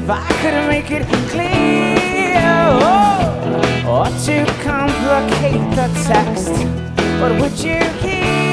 if I could make it clear, or to complicate the text, what would you give?